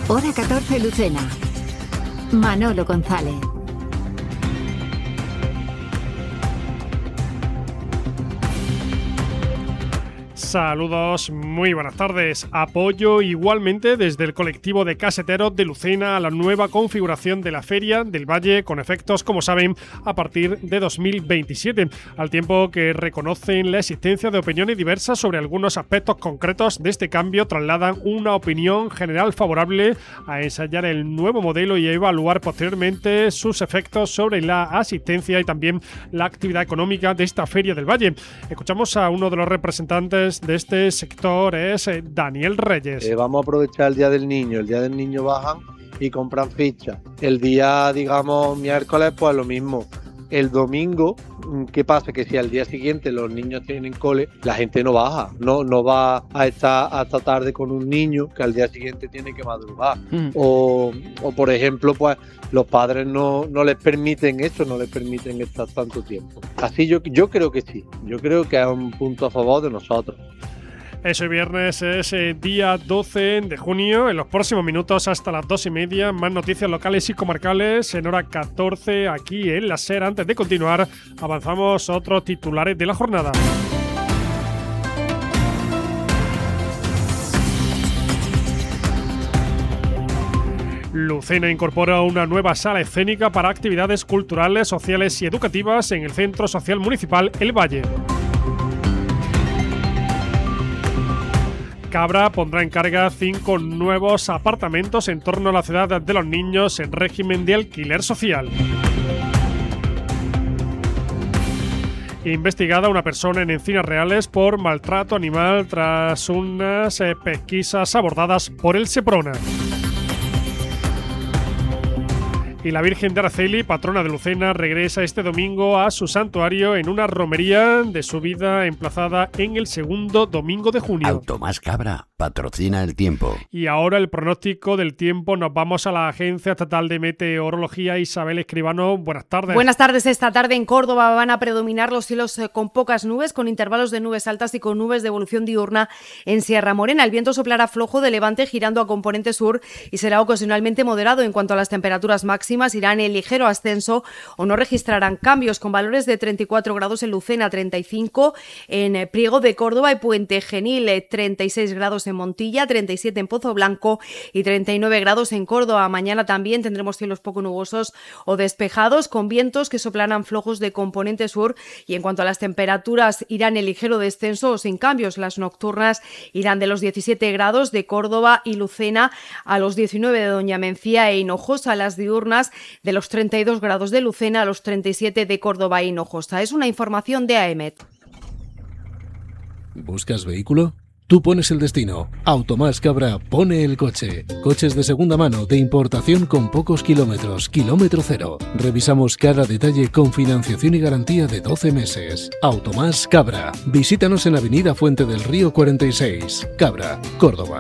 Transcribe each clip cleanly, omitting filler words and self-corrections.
Hora 14 Lucena. Manolo González. Saludos, muy buenas tardes. Apoyo igualmente desde el colectivo de caseteros de Lucena a la nueva configuración de la Feria del Valle, con efectos, como saben, a partir de 2027, al tiempo que reconocen la existencia de opiniones diversas sobre algunos aspectos concretos de este cambio. Trasladan una opinión general favorable a ensayar el nuevo modelo y a evaluar posteriormente sus efectos sobre la asistencia y también la actividad económica de esta Feria del Valle. Escuchamos a uno de los representantes de este sector, es Daniel Reyes. Vamos a aprovechar el Día del Niño. El Día del Niño bajan y compran fichas. El día, digamos, miércoles, pues lo mismo. El domingo, ¿qué pasa? Que si al día siguiente los niños tienen cole, la gente no baja, no va a estar hasta tarde con un niño que al día siguiente tiene que madrugar. O por ejemplo, pues los padres no les permiten eso, no les permiten estar tanto tiempo. Así yo creo que sí, yo creo que es un punto a favor de nosotros. Ese viernes es día 12 de junio. En los próximos minutos, hasta las 2:30, más noticias locales y comarcales en hora 14 aquí en la SER. Antes de continuar, avanzamos otros titulares de la jornada. Lucena incorpora una nueva sala escénica para actividades culturales, sociales y educativas en el Centro Social Municipal El Valle. Cabra pondrá en carga 5 nuevos apartamentos en torno a la ciudad de los niños en régimen de alquiler social. Investigada una persona en Encinas Reales por maltrato animal tras unas pesquisas abordadas por el Seprona. Y la Virgen de Araceli, patrona de Lucena, regresa este domingo a su santuario en una romería de su vida emplazada en el segundo domingo de junio. Automás Cabra patrocina el tiempo. Y ahora el pronóstico del tiempo. Nos vamos a la Agencia Estatal de Meteorología. Isabel Escribano, buenas tardes. Buenas tardes. Esta tarde en Córdoba van a predominar los cielos con pocas nubes, con intervalos de nubes altas y con nubes de evolución diurna en Sierra Morena. El viento soplará flojo de levante girando a componente sur y será ocasionalmente moderado. En cuanto a las temperaturas máximas, irán en ligero ascenso o no registrarán cambios, con valores de 34 grados en Lucena, 35 en Priego de Córdoba y Puente Genil, 36 grados en Montilla, 37 en Pozo Blanco y 39 grados en Córdoba. Mañana también tendremos cielos poco nubosos o despejados, con vientos que soplarán flojos de componente sur, y en cuanto a las temperaturas irán en ligero descenso o sin cambios. Las nocturnas irán de los 17 grados de Córdoba y Lucena a los 19 de Doña Mencía e Hinojosa, las diurnas de los 32 grados de Lucena a los 37 de Córdoba y Hinojosa. Es una información de AEMET. ¿Buscas vehículo? Tú pones el destino. Automás Cabra pone el coche. Coches de segunda mano, de importación con pocos kilómetros, kilómetro cero. Revisamos cada detalle con financiación y garantía de 12 meses. Automás Cabra. Visítanos en Avenida Fuente del Río 46, Cabra, Córdoba.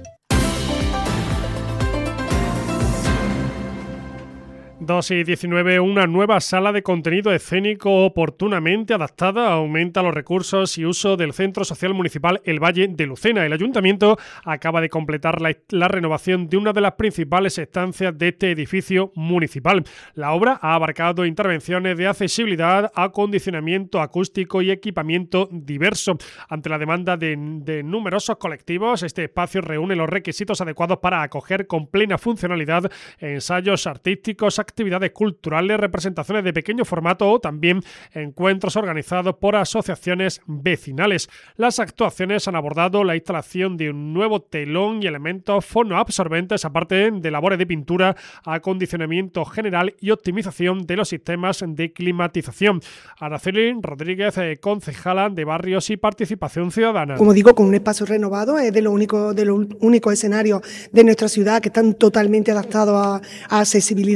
2:19, una nueva sala de contenido escénico oportunamente adaptada aumenta los recursos y uso del Centro Social Municipal El Valle de Lucena. El Ayuntamiento acaba de completar la renovación de una de las principales estancias de este edificio municipal. La obra ha abarcado intervenciones de accesibilidad, acondicionamiento acústico y equipamiento diverso. Ante la demanda de numerosos colectivos, este espacio reúne los requisitos adecuados para acoger con plena funcionalidad ensayos artísticos, actividades culturales, representaciones de pequeño formato o también encuentros organizados por asociaciones vecinales. Las actuaciones han abordado la instalación de un nuevo telón y elementos fonoabsorbentes, aparte de labores de pintura, acondicionamiento general y optimización de los sistemas de climatización. Araceli Rodríguez, concejala de Barrios y Participación Ciudadana. Como digo, con un espacio renovado, es de los únicos escenarios de nuestra ciudad que están totalmente adaptados a accesibilidad. Aquí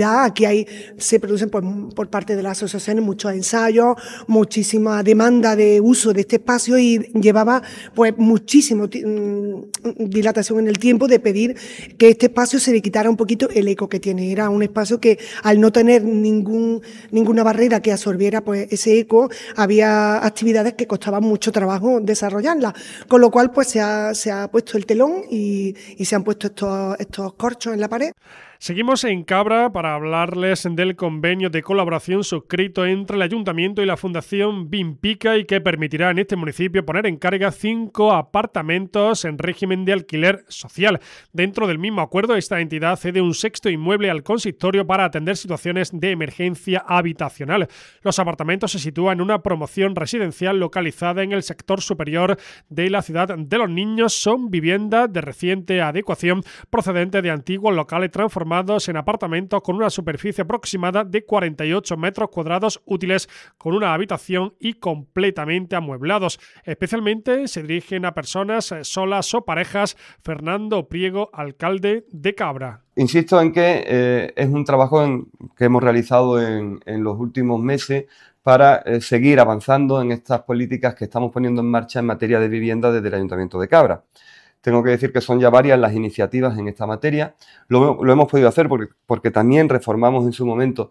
ahí se producen pues, por parte de las asociaciones muchos ensayos, muchísima demanda de uso de este espacio y llevaba pues muchísimo dilatación en el tiempo de pedir que este espacio se le quitara un poquito el eco que tiene. Era un espacio que al no tener ninguna barrera que absorbiera pues ese eco, había actividades que costaban mucho trabajo desarrollarlas, con lo cual pues se ha puesto el telón y se han puesto estos corchos en la pared. Seguimos en Cabra para hablarles del convenio de colaboración suscrito entre el Ayuntamiento y la Fundación Vinpica y que permitirá en este municipio poner en carga 5 apartamentos en régimen de alquiler social. Dentro del mismo acuerdo, esta entidad cede un sexto inmueble al consistorio para atender situaciones de emergencia habitacional. Los apartamentos se sitúan en una promoción residencial localizada en el sector superior de la ciudad de Los Niños. Son viviendas de reciente adecuación procedentes de antiguos locales transformados en apartamentos con una superficie aproximada de 48 metros cuadrados útiles, con una habitación y completamente amueblados. Especialmente se dirigen a personas solas o parejas. Fernando Priego, alcalde de Cabra. Insisto en que es un trabajo que hemos realizado en los últimos meses para seguir avanzando en estas políticas que estamos poniendo en marcha en materia de vivienda desde el Ayuntamiento de Cabra. Tengo que decir que son ya varias las iniciativas en esta materia. Lo hemos podido hacer porque también reformamos en su momento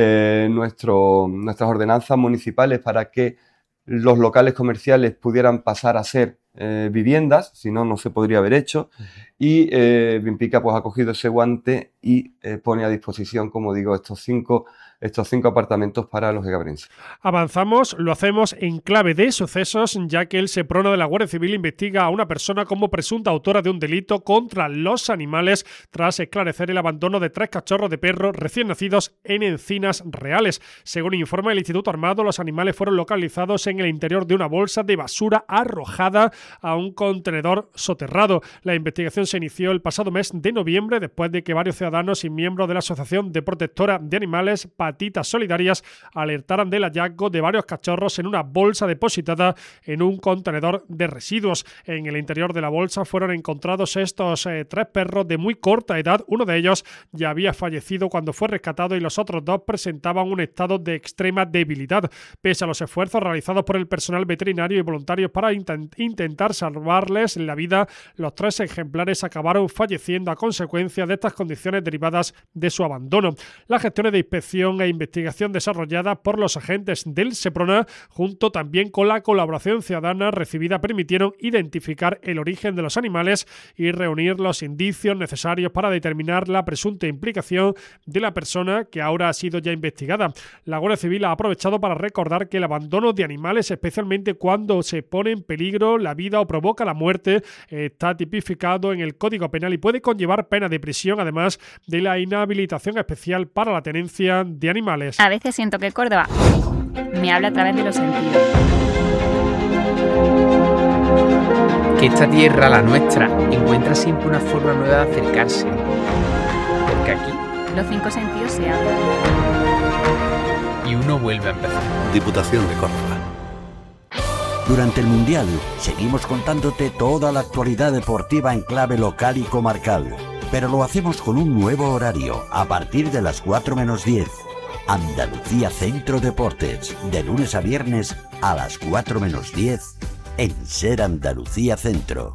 nuestras ordenanzas municipales para que los locales comerciales pudieran pasar a ser viviendas, si no, no se podría haber hecho. Y Vinpica pues ha cogido ese guante y pone a disposición, como digo, estos cinco apartamentos para los egabrenses. Avanzamos, lo hacemos en clave de sucesos, ya que el Seprona de la Guardia Civil investiga a una persona como presunta autora de un delito contra los animales tras esclarecer el abandono de 3 cachorros de perro recién nacidos en Encinas Reales. Según informa el Instituto Armado, los animales fueron localizados en el interior de una bolsa de basura arrojada a un contenedor soterrado. La investigación se inició el pasado mes de noviembre después de que varios ciudadanos y miembros de la Asociación de Protectora de Animales Patitas Solidarias alertaran del hallazgo de varios cachorros en una bolsa depositada en un contenedor de residuos. En el interior de la bolsa fueron encontrados estos 3 perros de muy corta edad. Uno de ellos ya había fallecido cuando fue rescatado y los otros 2 presentaban un estado de extrema debilidad. Pese a los esfuerzos realizados por el personal veterinario y voluntarios para intentar salvarles la vida, los 3 ejemplares acabaron falleciendo a consecuencia de estas condiciones derivadas de su abandono. Las gestiones de inspección e investigación desarrolladas por los agentes del Seprona, junto también con la colaboración ciudadana recibida, permitieron identificar el origen de los animales y reunir los indicios necesarios para determinar la presunta implicación de la persona, que ahora ha sido ya investigada. La Guardia Civil ha aprovechado para recordar que el abandono de animales, especialmente cuando se pone en peligro la vida o provoca la muerte, está tipificado en el Código Penal y puede conllevar pena de prisión, además de la inhabilitación especial para la tenencia de animales. A veces siento que Córdoba me habla a través de los sentidos. Que esta tierra, la nuestra, encuentra siempre una forma nueva de acercarse. Porque aquí los 5 sentidos se abren. Y uno vuelve a empezar. Diputación de Córdoba. Durante el Mundial, seguimos contándote toda la actualidad deportiva en clave local y comarcal. Pero lo hacemos con un nuevo horario, a partir de las 4 menos 10. Andalucía Centro Deportes, de lunes a viernes a las 4 menos 10, en Ser Andalucía Centro.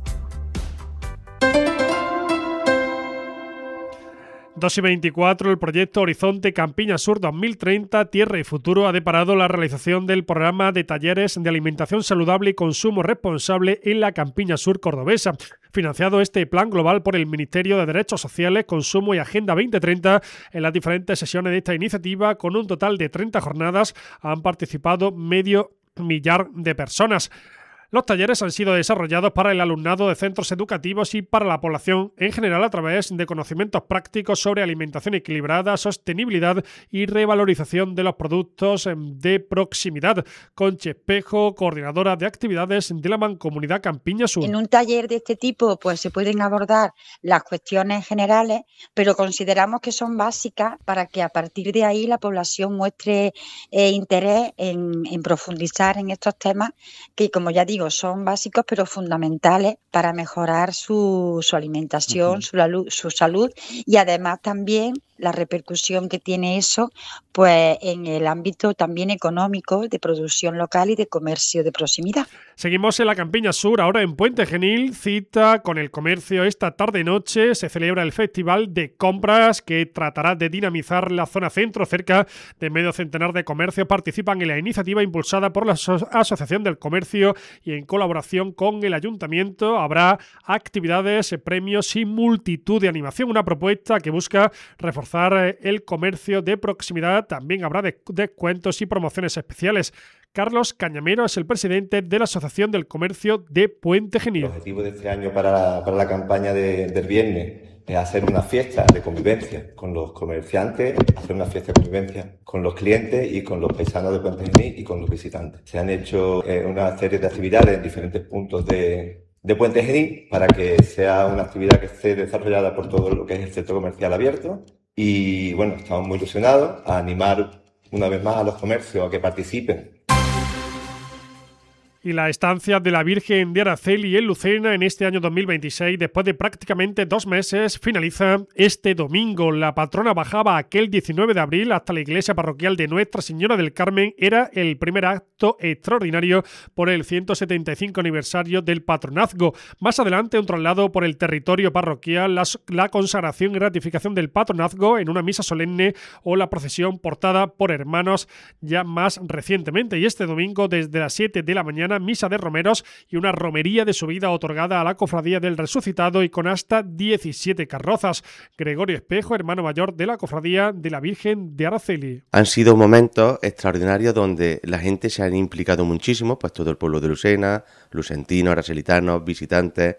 2:24, el proyecto Horizonte Campiña Sur 2030, Tierra y Futuro ha deparado la realización del programa de talleres de alimentación saludable y consumo responsable en la Campiña Sur cordobesa. Financiado este plan global por el Ministerio de Derechos Sociales, Consumo y Agenda 2030, en las diferentes sesiones de esta iniciativa, con un total de 30 jornadas, han participado medio millar de personas. Los talleres han sido desarrollados para el alumnado de centros educativos y para la población en general a través de conocimientos prácticos sobre alimentación equilibrada, sostenibilidad y revalorización de los productos de proximidad. Conchi Espejo, coordinadora de actividades de la Mancomunidad Campiña Sur. En un taller de este tipo pues se pueden abordar las cuestiones generales, pero consideramos que son básicas para que a partir de ahí la población muestre interés en profundizar en estos temas que, como ya digo, son básicos pero fundamentales para mejorar su alimentación, su salud y además también la repercusión que tiene eso pues en el ámbito también económico de producción local y de comercio de proximidad. Seguimos en la Campiña Sur, ahora en Puente Genil, cita con el comercio esta tarde-noche. Se celebra el Festival de Compras que tratará de dinamizar la zona centro. Cerca de medio centenar de comercios participan en la iniciativa impulsada por la Asociación del Comercio y en colaboración con el Ayuntamiento. Habrá actividades, premios y multitud de animación, una propuesta que busca reforzar el comercio de proximidad. También habrá descuentos y promociones especiales. Carlos Cañamero es el presidente de la Asociación del Comercio de Puente Genil. El objetivo de este año para la campaña del viernes es hacer una fiesta de convivencia con los comerciantes, hacer una fiesta de convivencia con los clientes y con los paisanos de Puente Genil y con los visitantes. Se han hecho una serie de actividades en diferentes puntos de Puente Genil para que sea una actividad que esté desarrollada por todo lo que es el centro comercial abierto. Y bueno, estamos muy ilusionados a animar una vez más a los comercios a que participen. Y la estancia de la Virgen de Araceli en Lucena en este año 2026, después de prácticamente 2 meses, finaliza este domingo. La patrona bajaba aquel 19 de abril hasta la iglesia parroquial de Nuestra Señora del Carmen. Era el primer acto extraordinario por el 175 aniversario del patronazgo. Más adelante, un traslado por el territorio parroquial, la consagración y ratificación del patronazgo en una misa solemne o la procesión portada por hermanos ya más recientemente. Y este domingo, desde las 7 de la mañana, misa de romeros y una romería de subida otorgada a la Cofradía del Resucitado y con hasta 17 carrozas. Gregorio Espejo, hermano mayor de la Cofradía de la Virgen de Araceli. Han sido momentos extraordinarios donde la gente se ha implicado muchísimo, pues todo el pueblo de Lucena, lucentinos, aracelitanos, visitantes,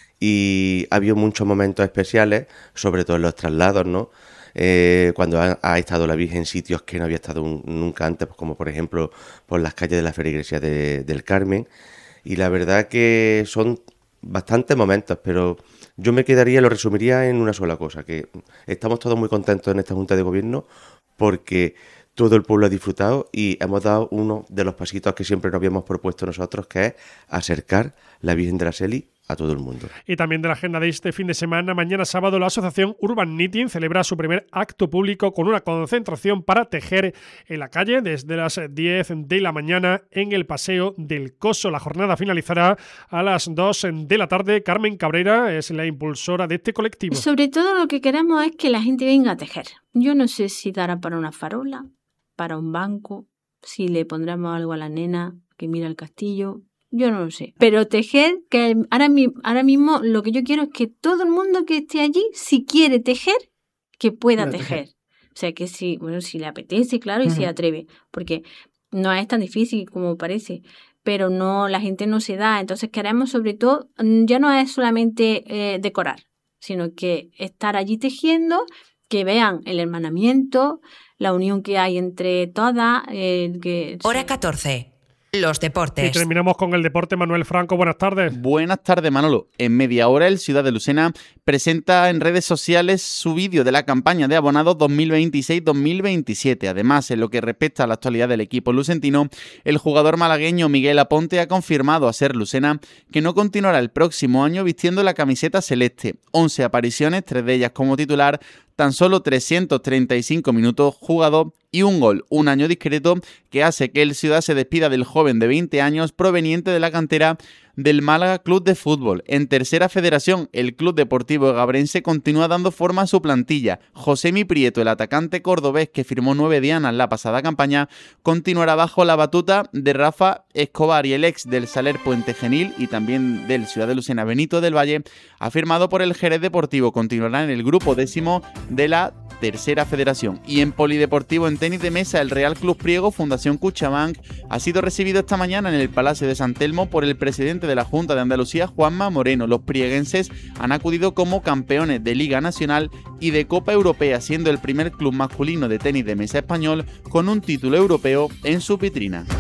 y ha habido muchos momentos especiales, sobre todo en los traslados, ¿no? Cuando ha estado la Virgen en sitios que no había estado nunca antes, pues como por ejemplo por las calles de la feligresía del Carmen, y la verdad que son bastantes momentos, pero yo lo resumiría en una sola cosa, que estamos todos muy contentos en esta Junta de Gobierno porque todo el pueblo ha disfrutado y hemos dado uno de los pasitos que siempre nos habíamos propuesto nosotros, que es acercar la Virgen de Araceli a todo el mundo. Y también de la agenda de este fin de semana, mañana sábado, la asociación Urban Knitting celebra su primer acto público con una concentración para tejer en la calle desde las 10 de la mañana en el Paseo del Coso. La jornada finalizará a las 2 de la tarde. Carmen Cabrera es la impulsora de este colectivo. Sobre todo lo que queremos es que la gente venga a tejer. Yo no sé si dará para una farola, para un banco, si le pondremos algo a la nena que mira el castillo. Yo no lo sé. Pero tejer, que ahora mismo lo que yo quiero es que todo el mundo que esté allí, si quiere tejer, que pueda tejer. O sea, que si le apetece, claro, y se atreve. Porque no es tan difícil como parece. Pero no, la gente no se da. Entonces queremos, sobre todo, ya no es solamente decorar, sino que estar allí tejiendo, que vean el hermanamiento, la unión que hay entre todas. Hora 14. Los deportes. Y terminamos con el deporte. Manuel Franco, buenas tardes. Buenas tardes, Manolo. En media hora, el Ciudad de Lucena presenta en redes sociales su vídeo de la campaña de abonados 2026-2027. Además, en lo que respecta a la actualidad del equipo lucentino, el jugador malagueño Miguel Aponte ha confirmado a Ser Lucena que no continuará el próximo año vistiendo la camiseta celeste. 11 apariciones, 3 de ellas como titular, tan solo 335 minutos jugados y un gol. Un año discreto que hace que el Ciudad se despida del joven de 20 años proveniente de la cantera del Málaga Club de Fútbol. En Tercera Federación, el Club Deportivo Gabrense continúa dando forma a su plantilla. Josemi Prieto, el atacante cordobés que firmó 9 dianas la pasada campaña, continuará bajo la batuta de Rafa Escobar, y el ex del Saler Puente Genil y también del Ciudad de Lucena, Benito del Valle, ha firmado por el Jerez Deportivo. Continuará en el grupo 10º de la Tercera Federación. Y en polideportivo, en tenis de mesa, el Real Club Priego Fundación Cuchabank ha sido recibido esta mañana en el Palacio de San Telmo por el presidente de la Junta de Andalucía, Juanma Moreno. Los prieguenses han acudido como campeones de Liga Nacional y de Copa Europea, siendo el primer club masculino de tenis de mesa español con un título europeo en su vitrina.